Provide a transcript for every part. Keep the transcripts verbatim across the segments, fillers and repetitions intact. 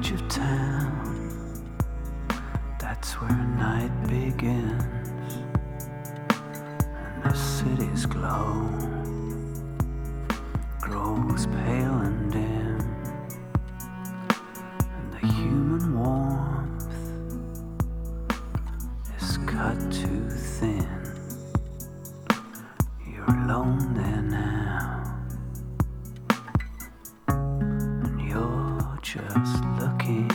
edge of town, that's where night begins, and the city's glow grows pale and dim, and the human warmth is cut too thin. You're alone there now, and you're just looking.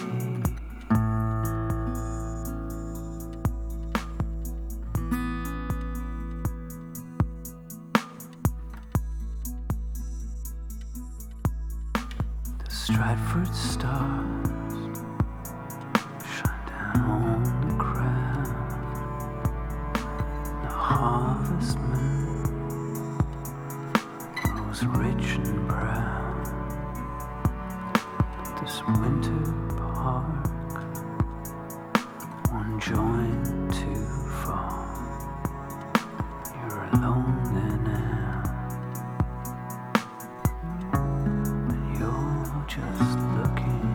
The Stratford stars shine down on the crowd. The harvest moon grows rich and proud. This winter park, one joint too far. You're alone there now, and you're just looking.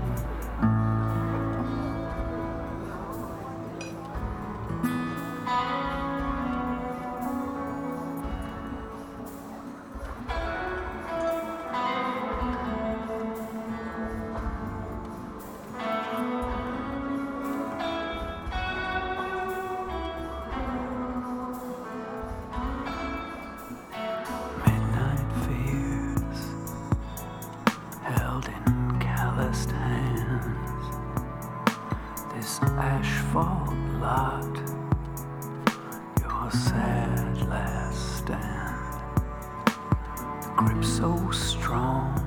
Midnight fears held in calloused hands. This asphalt lot, your sad last stand. The grip so strong,